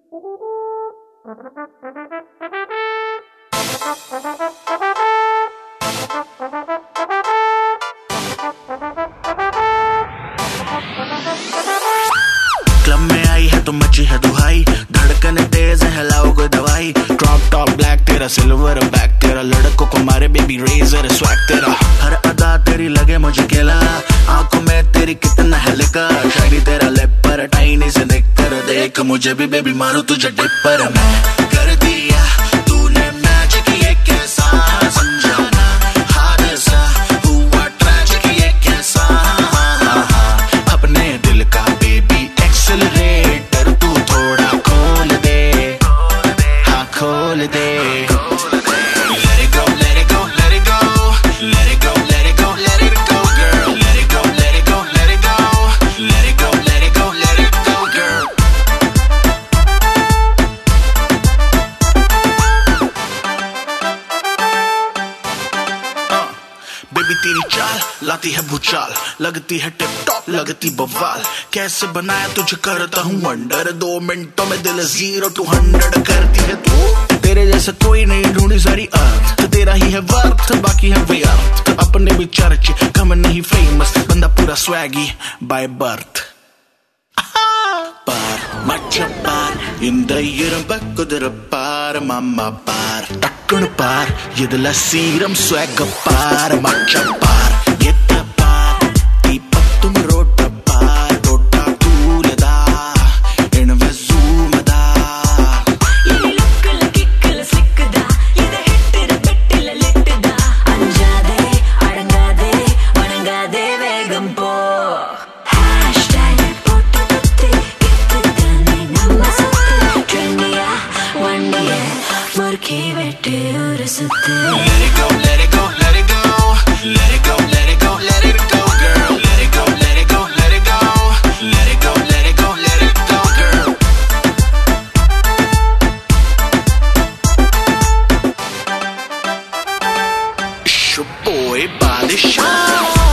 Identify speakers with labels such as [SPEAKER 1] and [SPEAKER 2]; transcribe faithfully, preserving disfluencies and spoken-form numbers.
[SPEAKER 1] Club में आई है तो मची है दुहाई, धड़कन तेज है हिलाओ कोई दवाई। ड्रॉप टॉप ब्लैक तेरा, सिल्वर बैक तेरा, लड़कों को मारे बेबी रेजर स्वैग तेरा। हर अदा तेरी लगे मुझे केला, आंखों में तेरी कितना है लिकर। शायरी तेरा लिप पर टाइनी से निकर, देख मुझे भी बेबी मारू तुझे डिपर। मैं कर दिया तूने मैजिक, ये कैसा समझाना हादसा हुआ ट्रैजिक, ये कैसा अपने दिल का बेबी एक्सेलरेटर तू थोड़ा खोल दे, हाँ खोल दे। Let it go, let it go, let it go, let it go, let it go, let it go, girl. Let it go, let it go, let it go, let it go, let it go, let it go, girl. Baby तेरी चाल लाती है भूचाल, लगती है tip top लगती बवाल। कैसे बनाया तुझे करता हूँ अंडर, दो मिनटों में दिल जीरो टू हंड्रेड करती है तू। तेरे जैसा कोई नहीं ढूंढी सारी अर्थ, तो तेरा ही है वर्थ बाकी है व्यर्थ। तो अपने भी चर्च कम नहीं फेमस, बंदा पूरा swaggy by birth. Par, macha par, இந்த இரும்ப குதிரை பார், மாமா பார், டக்குனு பார், இதுல சீரம் swag பார், macha par, எத்த பார், தீபத்தும் ரோட்ட பார், ரோட்டா தூலதா, எணவ ஜூமதா.
[SPEAKER 2] இது லுக்குல கிக்குல சிக்குதா, இது ஹிட்டுல பெட்டில லிட்டுதா. அஞ்சாதே அடங்காதே வணங்காதே வேகம் போ. Hashtag போட்டு குத்து கித்துதானே நம்ம சுத்து. ட்ரெண்டியா வண்டிய முறுக்கி வெட்டு ஒரு சுத்து.
[SPEAKER 1] Let it go, let it go, let it go, let it go, let it go, let it go, girl. Let it go, let it go, let it go, let it go, let it go, let it go, girl. It's your boy Body Shop.